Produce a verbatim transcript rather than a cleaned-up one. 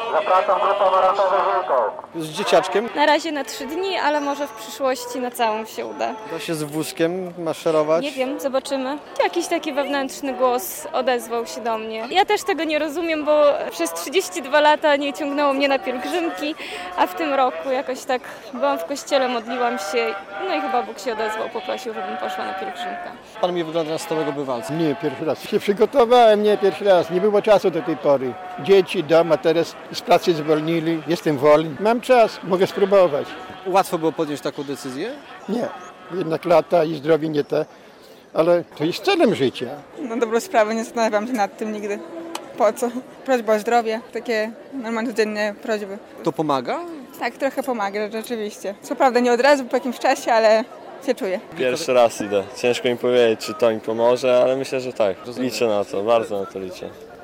Zapraszam grupę maratonu Wilką. Z dzieciaczkiem. Na razie na trzy dni, ale może w przyszłości na całą się uda. Da się z wózkiem maszerować. Nie wiem, zobaczymy. Jakiś taki wewnętrzny głos odezwał się do mnie. Ja też tego nie rozumiem, bo przez trzydzieści dwa lata nie ciągnęło mnie na pielgrzymki, a w tym roku jakoś tak byłam w kościele, modliłam się, no i chyba Bóg się odezwał, poprosił, żebym poszła na pielgrzymkę. Pan mi wygląda na stałego bywalca. Nie, pierwszy raz. Się przygotowałem, nie pierwszy raz. Nie było czasu do tej pory. Dzieci, dom, a teraz z pracy zwolnili. Jestem wolny. Mam czas, mogę spróbować. Łatwo było podjąć taką decyzję? Nie, jednak lata i zdrowie nie te, ale to jest celem życia. Na dobrą sprawę nie zastanawiam się nad tym nigdy. Po co? Prośba o zdrowie, takie normalne codzienne prośby. To pomaga? Tak, trochę pomaga, rzeczywiście. Co prawda nie od razu, po jakimś czasie, ale się czuję. Pierwszy raz idę. Ciężko mi powiedzieć, czy to mi pomoże, ale myślę, że tak. Liczę na to, bardzo na to liczę.